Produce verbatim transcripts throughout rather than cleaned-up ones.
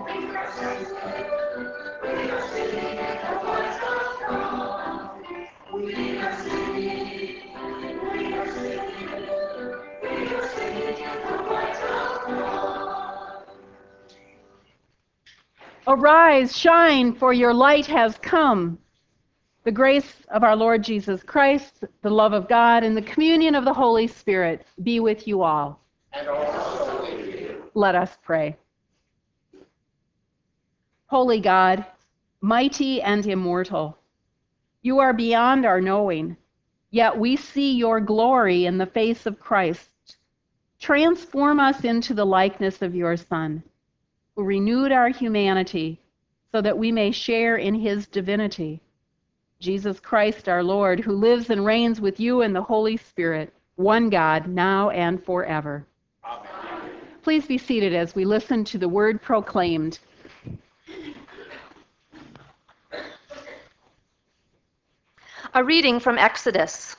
Arise, shine, for your light has come. The grace of our Lord Jesus Christ, the love of God, and the communion of the Holy Spirit be with you all. And also with you. Let us pray. Holy God, mighty and immortal, you are beyond our knowing, yet we see your glory in the face of Christ. Transform us into the likeness of your Son, who renewed our humanity so that we may share in his divinity. Jesus Christ, our Lord, who lives and reigns with you in the Holy Spirit, one God, now and forever. Amen. Please be seated as we listen to the word proclaimed. A reading from Exodus.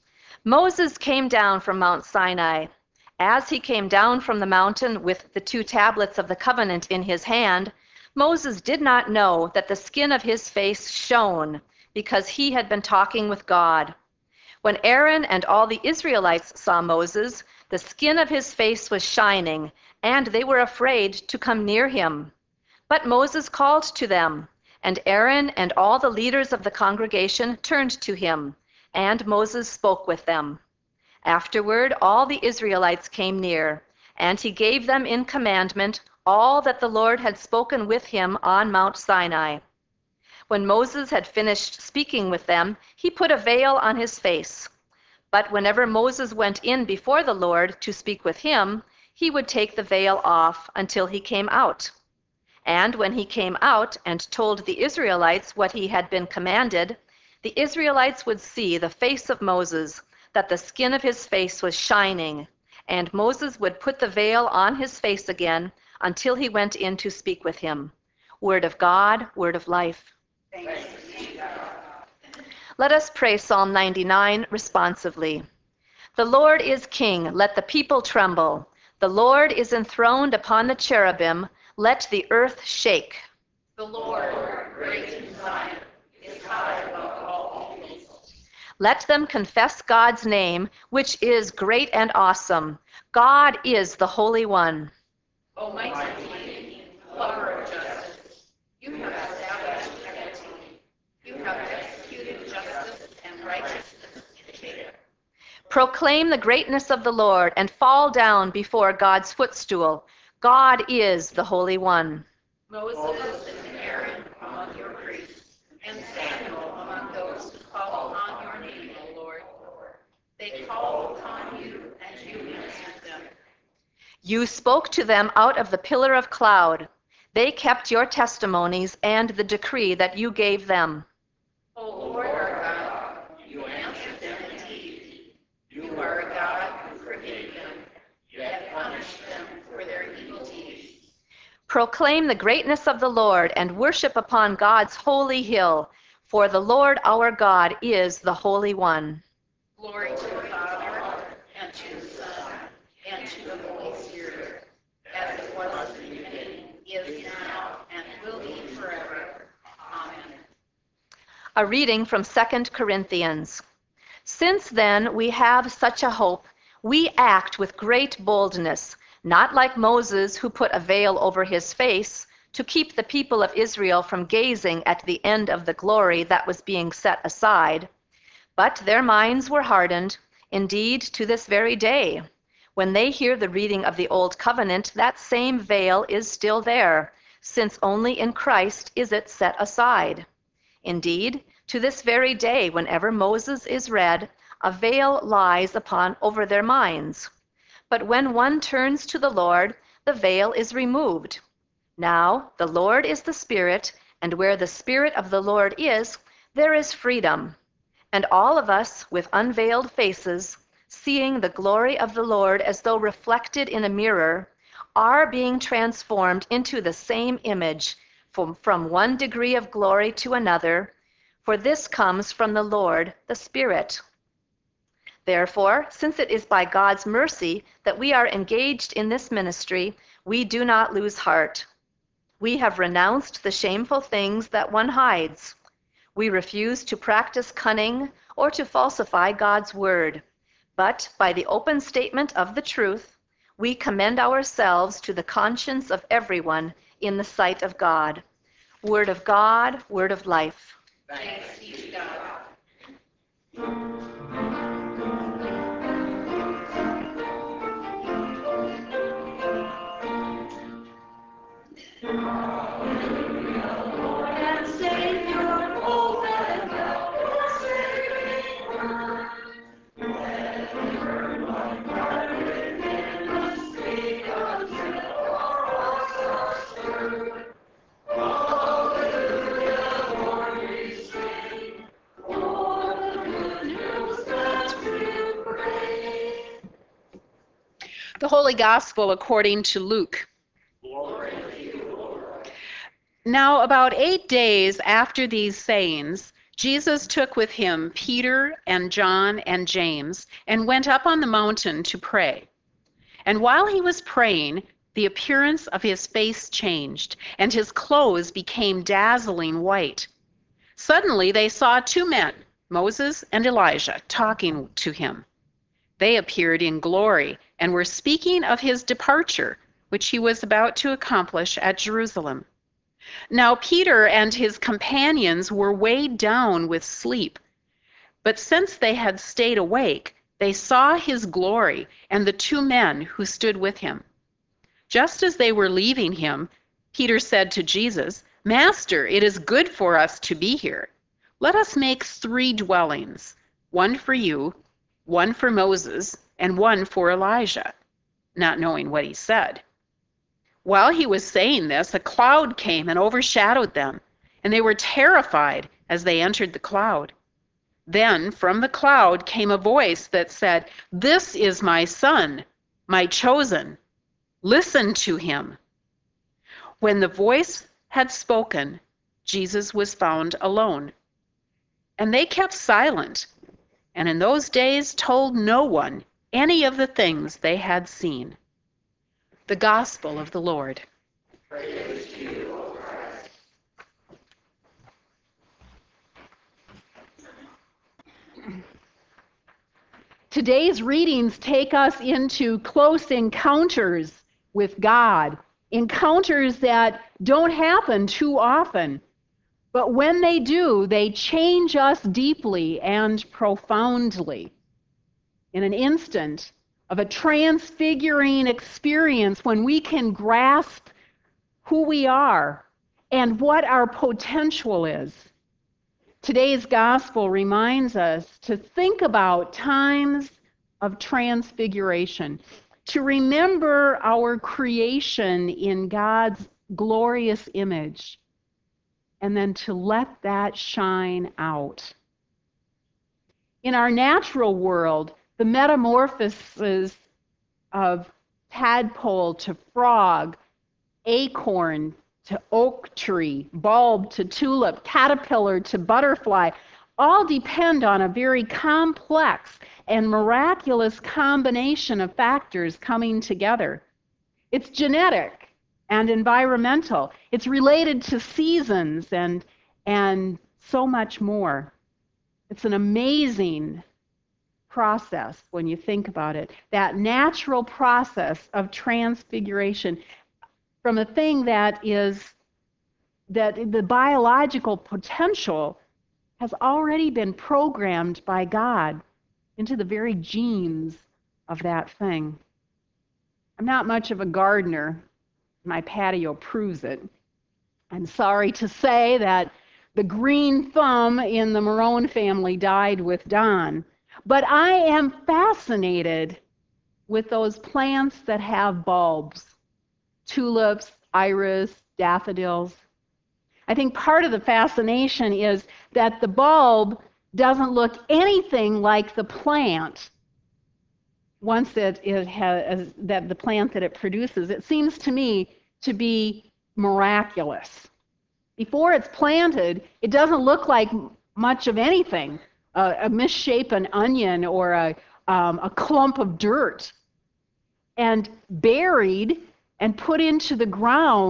Moses came down from Mount Sinai. As he came down from the mountain with the two tablets of the covenant in his hand, Moses did not know that the skin of his face shone, because he had been talking with God. When Aaron and all the Israelites saw Moses, the skin of his face was shining, and they were afraid to come near him. But Moses called to them, and Aaron and all the leaders of the congregation turned to him, and Moses spoke with them. Afterward, all the Israelites came near, and he gave them in commandment all that the Lord had spoken with him on Mount Sinai. When Moses had finished speaking with them, he put a veil on his face. But whenever Moses went in before the Lord to speak with him, he would take the veil off until he came out. And when he came out and told the Israelites what he had been commanded, the Israelites would see the face of Moses, that the skin of his face was shining, and Moses would put the veil on his face again until he went in to speak with him. Word of God, word of life. Thanks be to God. Let us pray Psalm ninety-nine responsively. The Lord is King, let the people tremble. The Lord is enthroned upon the cherubim, let the earth shake. The Lord, great in Zion, is high above all peoples. Let them confess God's name, which is great and awesome. God is the Holy One. Almighty King, lover of justice, you have established equity. You have executed justice and righteousness in Jacob. Proclaim the greatness of the Lord and fall down before God's footstool. God is the Holy One. Moses and Aaron among your priests, and Samuel among those who call upon your name, O Lord. They call upon you, and you answered them. You spoke to them out of the pillar of cloud. They kept your testimonies and the decree that you gave them. O Lord our God, you answered them indeed. You are a God who forgave them, yet punished them for their evil deeds. Proclaim the greatness of the Lord and worship upon God's holy hill, for the Lord our God is the Holy One. Glory to the Father, and to the Son, and to the Holy Spirit, as it was in the beginning, is now, and will be forever. Amen. A reading from Second Corinthians. Since then we have such a hope, we act with great boldness, not like Moses, who put a veil over his face to keep the people of Israel from gazing at the end of the glory that was being set aside. But their minds were hardened, indeed, to this very day. When they hear the reading of the Old Covenant, that same veil is still there, since only in Christ is it set aside. Indeed, to this very day, whenever Moses is read, a veil lies upon over their minds. But when one turns to the Lord, the veil is removed. Now, the Lord is the Spirit, and where the Spirit of the Lord is, there is freedom. And all of us, with unveiled faces, seeing the glory of the Lord as though reflected in a mirror, are being transformed into the same image, from, from one degree of glory to another, for this comes from the Lord, the Spirit. Therefore, since it is by God's mercy that we are engaged in this ministry, we do not lose heart. We have renounced the shameful things that one hides. We refuse to practice cunning or to falsify God's word, but by the open statement of the truth, we commend ourselves to the conscience of everyone in the sight of God. Word of God, word of life. Thanks be to God. The Holy Gospel according to Luke. Now, about eight days after these sayings, Jesus took with him Peter and John and James and went up on the mountain to pray. And while he was praying, the appearance of his face changed, and his clothes became dazzling white. Suddenly they saw two men, Moses and Elijah, talking to him. They appeared in glory and were speaking of his departure, which he was about to accomplish at Jerusalem. Now Peter and his companions were weighed down with sleep, but since they had stayed awake, they saw his glory and the two men who stood with him. Just as they were leaving him, Peter said to Jesus, "Master, it is good for us to be here. Let us make three dwellings, one for you, one for Moses, and one for Elijah," not knowing what he said. While he was saying this, a cloud came and overshadowed them, and they were terrified as they entered the cloud. Then from the cloud came a voice that said, "This is my son, my chosen. Listen to him." When the voice had spoken, Jesus was found alone. And they kept silent, and in those days told no one any of the things they had seen. The Gospel of the Lord. Praise to you, O Christ. Today's readings take us into close encounters with God, encounters that don't happen too often. But when they do, they change us deeply and profoundly. In an instant of a transfiguring experience, when we can grasp who we are and what our potential is. Today's gospel reminds us to think about times of transfiguration, to remember our creation in God's glorious image, and then to let that shine out. In our natural world, the metamorphoses of tadpole to frog, acorn to oak tree, bulb to tulip, caterpillar to butterfly, all depend on a very complex and miraculous combination of factors coming together. It's genetic and environmental. It's related to seasons and, and so much more. It's an amazing process when you think about it. That natural process of transfiguration from a thing that is, that the biological potential has already been programmed by God into the very genes of that thing. I'm not much of a gardener. My patio proves it. I'm sorry to say that the green thumb in the Marone family died with Don, but I am fascinated with those plants that have bulbs, tulips, iris, daffodils. I think part of the fascination is that the bulb doesn't look anything like the plant once it, it has, that the plant that it produces. It seems to me to be miraculous. Before it's planted, it doesn't look like much of anything, uh, a misshapen onion or a, um, a clump of dirt. And buried and put into the ground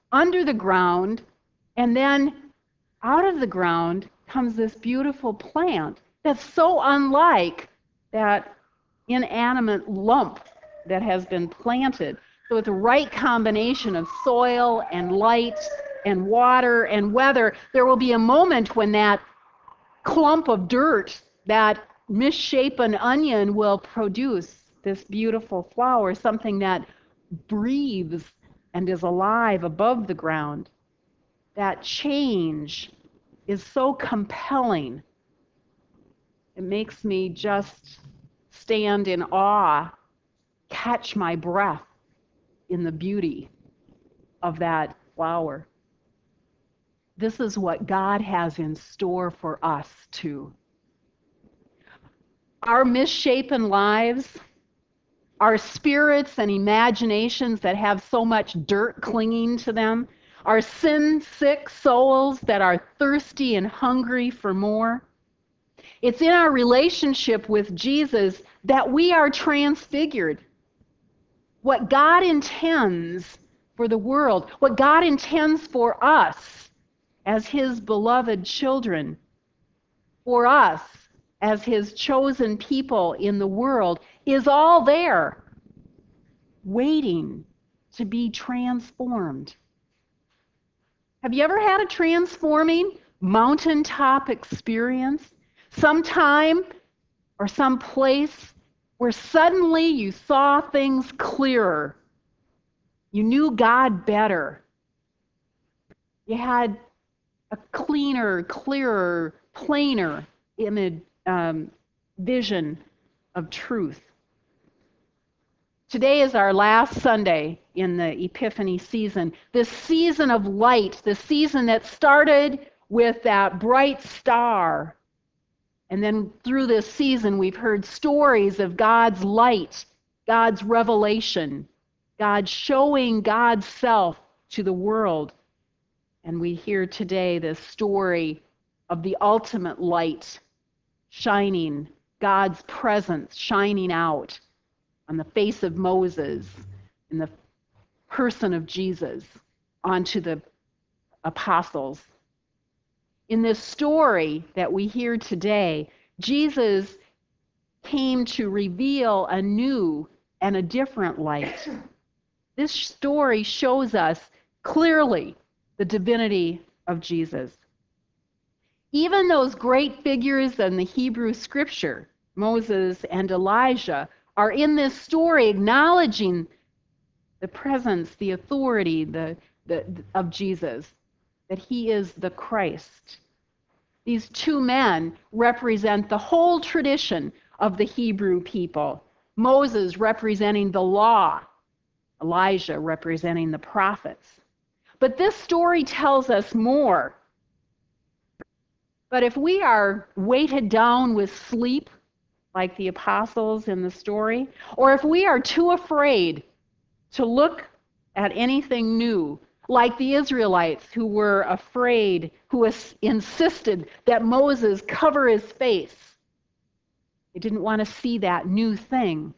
under the ground, and then out of the ground comes this beautiful plant that's so unlike that inanimate lump that has been planted. So with the right combination of soil and light and water and weather, there will be a moment when that clump of dirt, that misshapen onion, will produce this beautiful flower, something that breathes and is alive above the ground. That change is so compelling. It makes me just stand in awe, catch my breath in the beauty of that flower. This is what God has in store for us too. Our misshapen lives, our spirits and imaginations that have so much dirt clinging to them, our sin-sick souls that are thirsty and hungry for more. It's in our relationship with Jesus that we are transfigured. What God intends for the world, what God intends for us as His beloved children, for us as His chosen people in the world, is all there, waiting to be transformed. Have you ever had a transforming mountaintop experience? Sometime or some place where suddenly you saw things clearer. You knew God better. You had a cleaner, clearer, plainer image, um, vision of truth. Today is our last Sunday in the Epiphany season, this season of light, the season that started with that bright star. And then through this season, we've heard stories of God's light, God's revelation, God showing God's self to the world. And we hear today this story of the ultimate light shining, God's presence shining out on the face of Moses, in the person of Jesus, onto the apostles. In this story that we hear today, Jesus came to reveal a new and a different light. This story shows us clearly the divinity of Jesus. Even those great figures in the Hebrew scripture, Moses and Elijah, are in this story acknowledging the presence, the authority the, the, of Jesus, that He is the Christ. These two men represent the whole tradition of the Hebrew people. Moses representing the law, Elijah representing the prophets. But this story tells us more. But if we are weighted down with sleep, like the apostles in the story, or if we are too afraid to look at anything new, like the Israelites who were afraid, who insisted that Moses cover his face, they didn't want to see that new thing.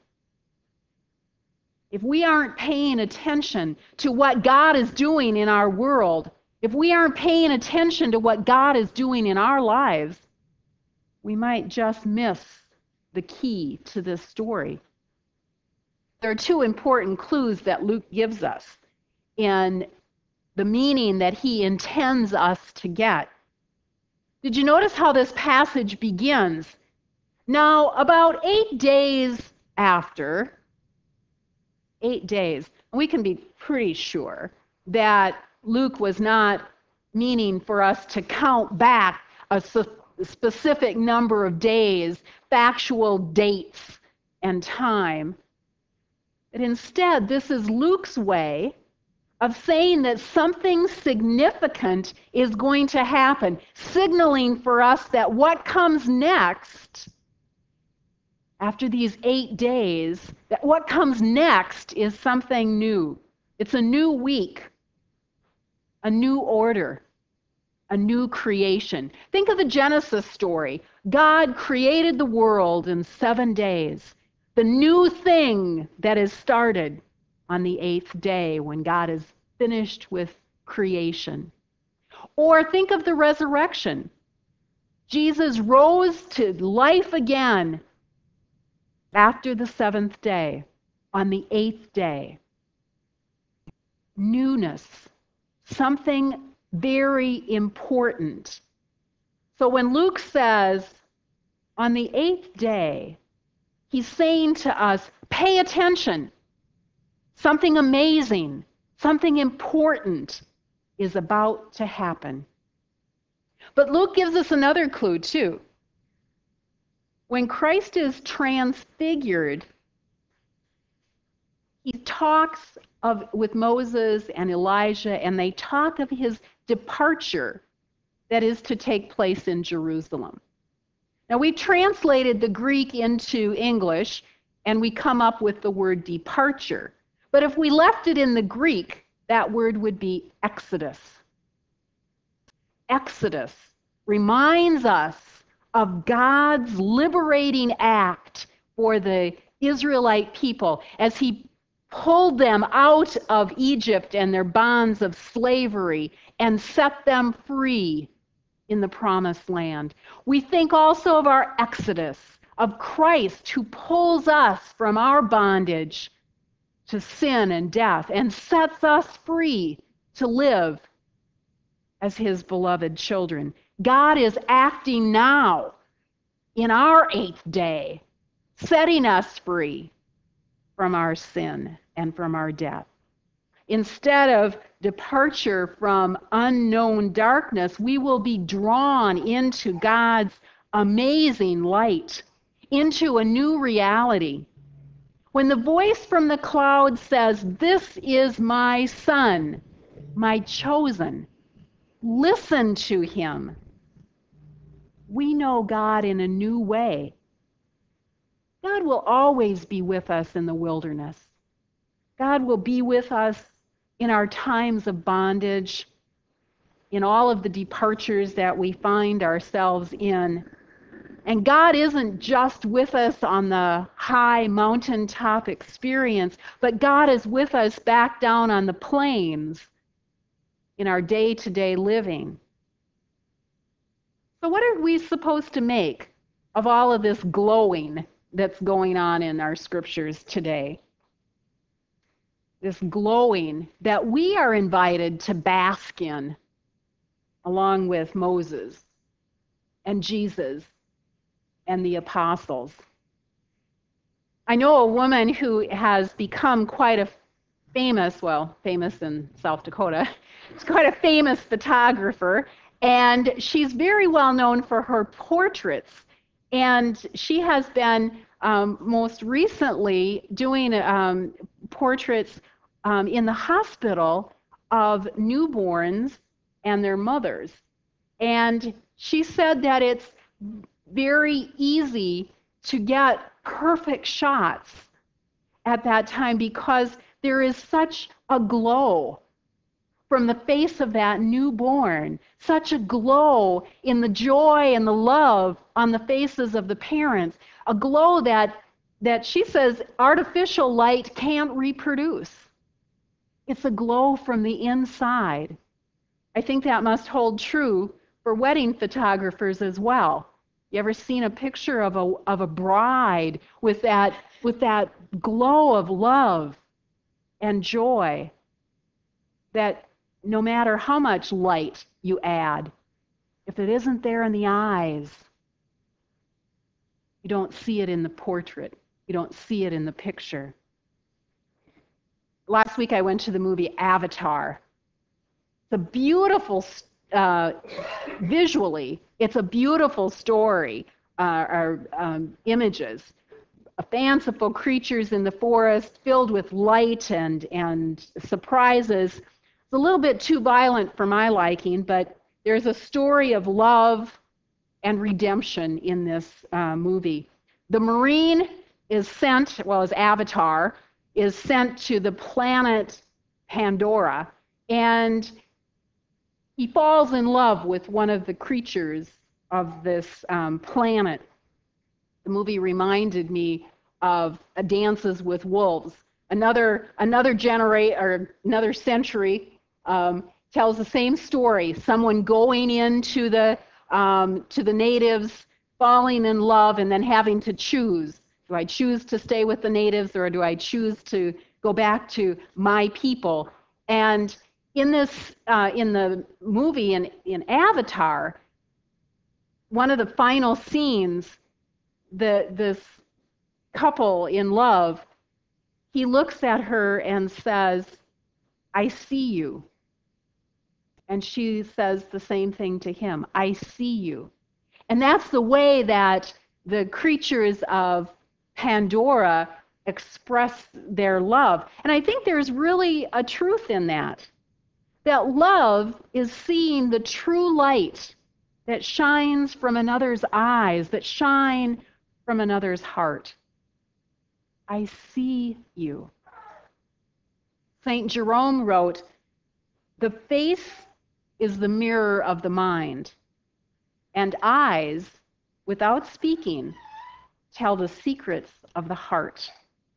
If we aren't paying attention to what God is doing in our world, if we aren't paying attention to what God is doing in our lives, we might just miss the key to this story. There are two important clues that Luke gives us in the meaning that he intends us to get. Did you notice how this passage begins? Now, about eight days after, eight days, we can be pretty sure that Luke was not meaning for us to count back a specific number of days, factual dates and time. But instead, this is Luke's way of saying that something significant is going to happen, signaling for us that what comes next, after these eight days, that what comes next is something new. It's a new week, a new order, a new creation. Think of the Genesis story. God created the world in seven days. The new thing that is started on the eighth day when God is finished with creation. Or think of the resurrection. Jesus rose to life again after the seventh day, on the eighth day. Newness, something very important. So when Luke says, on the eighth day, he's saying to us, pay attention. Something amazing, something important is about to happen. But Luke gives us another clue too. When Christ is transfigured, he talks of with Moses and Elijah, and they talk of his departure that is to take place in Jerusalem. Now, we translated the Greek into English, and we come up with the word departure. But if we left it in the Greek, that word would be exodus. Exodus reminds us of God's liberating act for the Israelite people as he pulled them out of Egypt and their bonds of slavery and set them free in the promised land. We think also of our exodus, of Christ who pulls us from our bondage to sin and death and sets us free to live as his beloved children. God is acting now in our eighth day, setting us free from our sin and from our death. Instead of departure from unknown darkness, we will be drawn into God's amazing light, into a new reality. When the voice from the cloud says, "This is my son, my chosen, listen to him," we know God in a new way. God will always be with us in the wilderness. God will be with us in our times of bondage, in all of the departures that we find ourselves in. And God isn't just with us on the high mountaintop experience, but God is with us back down on the plains in our day-to-day living. So what are we supposed to make of all of this glowing that's going on in our scriptures today? This glowing that we are invited to bask in, along with Moses and Jesus and the apostles. I know a woman who has become quite a famous, well, famous in South Dakota, she's quite a famous photographer, and she's very well known for her portraits. And she has been um, most recently doing um, portraits um, in the hospital of newborns and their mothers. And she said that it's very easy to get perfect shots at that time because there is such a glow from the face of that newborn, such a glow in the joy and the love on the faces of the parents, a glow that, that she says artificial light can't reproduce. It's a glow from the inside. I think that must hold true for wedding photographers as well. You ever seen a picture of a, of a bride with that, with that glow of love and joy that no matter how much light you add, if it isn't there in the eyes, you don't see it in the portrait. You don't see it in the picture. Last week I went to the movie Avatar. It's a beautiful, uh, visually, it's a beautiful story, uh, or um, images. Fanciful creatures in the forest filled with light and, and surprises. It's a little bit too violent for my liking, but there's a story of love and redemption in this uh, movie. The Marine is sent, well, as Avatar, is sent to the planet Pandora, and he falls in love with one of the creatures of this um, planet. The movie reminded me of uh, Dances with Wolves, another another generate or another century. Um, tells the same story. Someone going into the um, to the natives, falling in love, and then having to choose. Do I choose to stay with the natives, or do I choose to go back to my people? And in this, uh, in the movie, in, in Avatar, one of the final scenes, the this couple in love, he looks at her and says, "I see you." And she says the same thing to him, "I see you." And that's the way that the creatures of Pandora express their love. And I think there's really a truth in that. That love is seeing the true light that shines from another's eyes, that shine from another's heart. I see you. Saint Jerome wrote, "The face is the mirror of the mind, and eyes, without speaking, tell the secrets of the heart."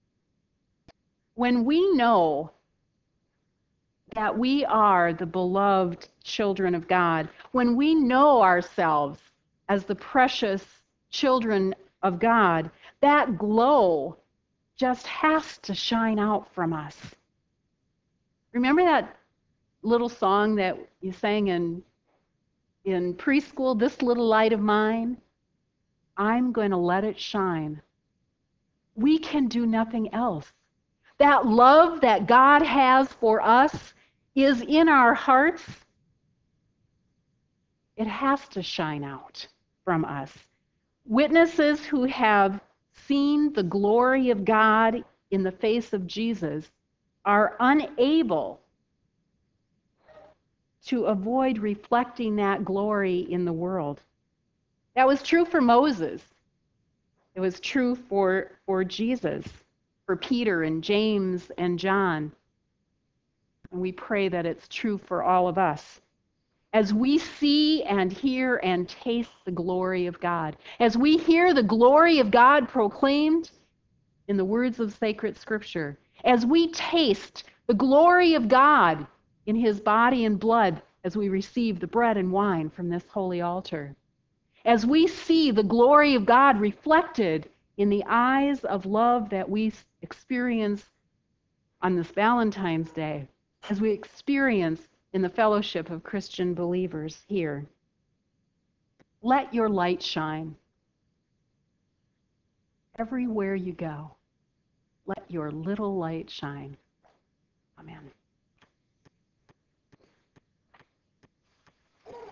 When we know that we are the beloved children of God, when we know ourselves as the precious children of God, that glow just has to shine out from us. Remember that little song that you sang in, in preschool, "This Little Light of Mine"? I'm going to let it shine. We can do nothing else. That love that God has for us is in our hearts. It has to shine out from us. Witnesses who have seen the glory of God in the face of Jesus are unable to avoid reflecting that glory in the world. That was true for Moses. It was true for, for Jesus, for Peter and James and John. And we pray that it's true for all of us. As we see and hear and taste the glory of God, as we hear the glory of God proclaimed in the words of sacred scripture, as we taste the glory of God in his body and blood as we receive the bread and wine from this holy altar, as we see the glory of God reflected in the eyes of love that we experience on this Valentine's Day, as we experience in the fellowship of Christian believers here, let your light shine. Everywhere you go, let your little light shine. Amen.